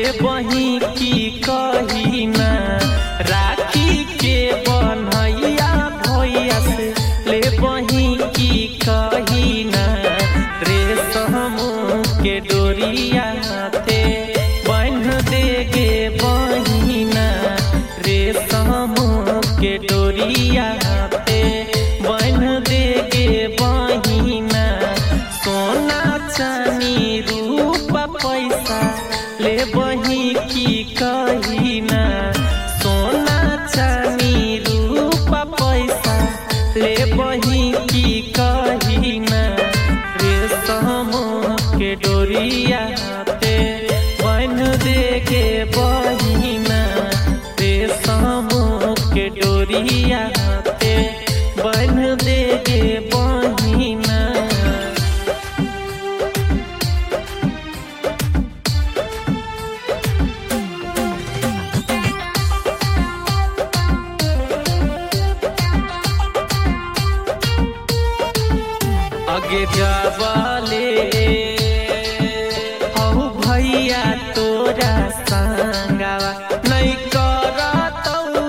बही की कही ना राखी के बनैया भैया से ले बही की कही ना रेशम के डोरिया ते बन देगे बहिना रेशम के डोरिया ते बन देगे बहिना सोना चानी रूपा पैसा ले बही की कही ना सोना चानी रूपा पैसा ले बही की कही ना रेशम के डोरिया ते बन देगे बहिना रेशम के डोरिया ते बन देगे बहिना। आगे जावाले हऊ भैया तोरा संगावा नहीं करतऊ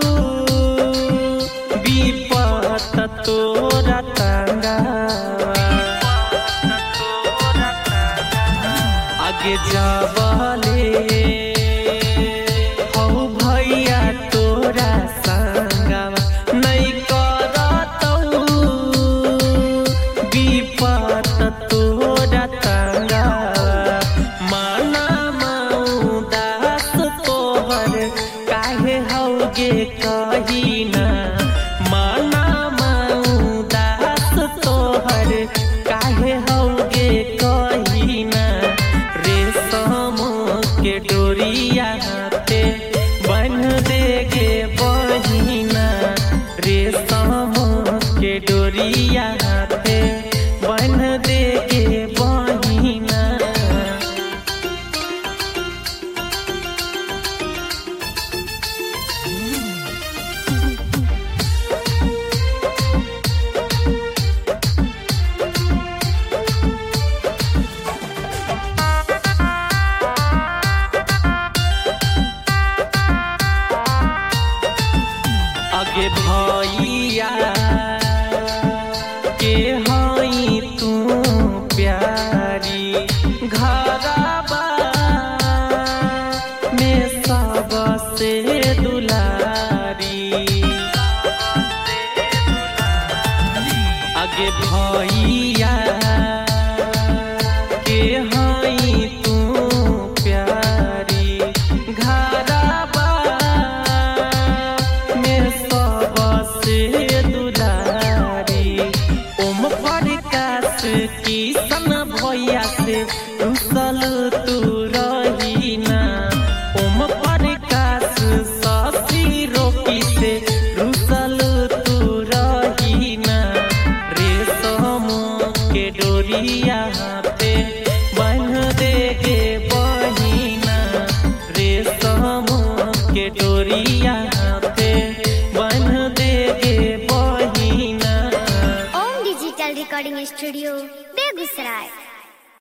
विपत तोरा तंगावा आगे जावाले हऊ भैया तोरा संगावा नहीं करतऊ विपत तोरा तंगावा माना माऊ दास तोहर काहे हौगे कही ना माना माऊ दास तोहर काहे हौगे कही ना रेशम के डोरिया ते बन देगे बहिना रेशम के डोरिया ते बन देगे बहिना। आगे भैया के हई तू प्यारी घरबा में सबसे दुलारी आगे भैया के हई तू प्यारी घरबा में सबसे दुलारी ओम प्रकाश किशन भैया से रुसल तू रही ना ओम प्रकाश शशि रोकी से रुसल तू रही ना रेशम के डोरिया ते बन देगे बहिना रेशम के डोरिया ते बन देगे बहिना। Om digital recording studio Begusarai.